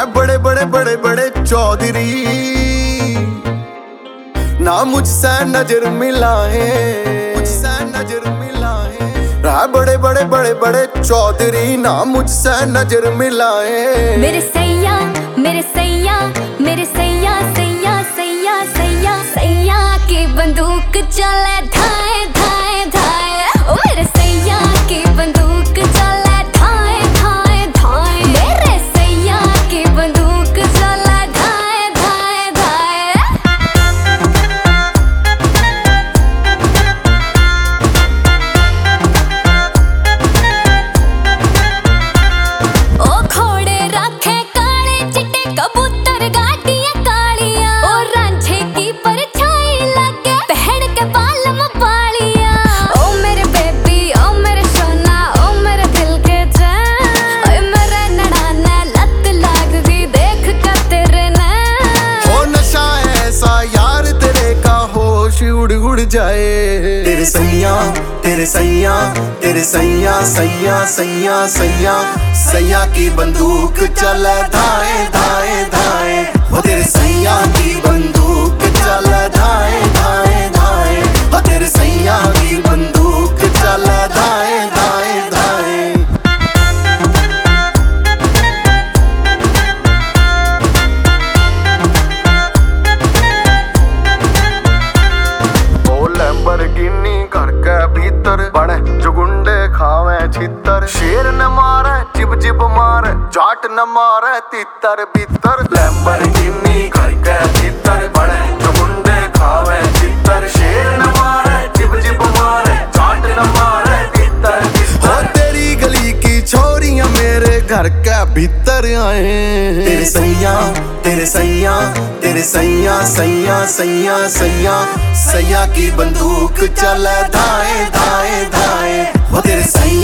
है बड़े बड़े बड़े बड़े चौधरी, ना मुझसे नजर मिलाए, मुझसे नजर मिलाए। है बड़े बड़े बड़े बड़े चौधरी, ना मुझसे नजर मिलाए। मेरे सैया मेरे सैया मेरे सैया सैया सैया सैया सैया की बंदूक चले धाए धाए धाए। ओ मेरे सैया की बंदूक चले धाए धाए धाए। मेरे सैया की बंदूक चले धाए धाए धाए। ओ घोड़े राखे काले चिट्टे कबूतर गाटियां कालियां। ओ रांझे की परछाई लगे पहन के बालम बालियां। ओ मेरे बेबी ओ मेरे सोना ओ मेरे दिल के चैन। ओए मेरे नैना लत लाग दी देख के तेरे नैन। हो नशा ऐसा यार तेरे का होश उड़ उड़ जाए। तेरे सैया तेरे सैया तेरे सैया सैया सैया सैया सैया की बंदूक चले धाए धाए धाए। हो तेरे सैया की बंदूक चले धाए धाए धाए। हो तेरे सैया की बंदूक चले धाए धाए धाए। ओ लैम्बोर्गिनी घर के भीतर बने जो गुंडे खावे छितर। शेर न मारे जिब जिब मारे जाट न मारे तितर बितर। लैम्बोर्गिनी घर के भीतर बने जो गुंडे खावे छितर। शेर न मारे जिब जिब मारे जाट न मारे तितर बितर। तेरी गली की छोरियां मेरे घर के भीतर आए। तेरे सैया तेरे सैया तेरे सैया सैया सैया सैया सैया की बंदूक चले धाए धाए धाए। हो तेरे सैया